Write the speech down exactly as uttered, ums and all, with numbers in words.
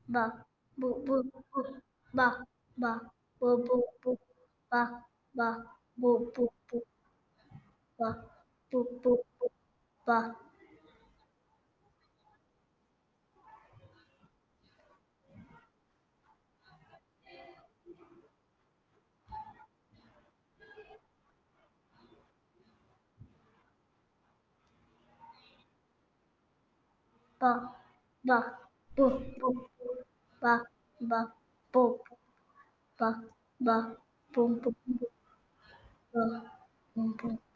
ba, bu, bu, bu, ba, ba, bu, bu, bu, ba, ba, bu, bu, bu, ba, bu, bu, bu, ba, ba, ba, bu, bu, bu, ba, ba, bu, ba, ba, bum, bum, bu, ba, bum, bum.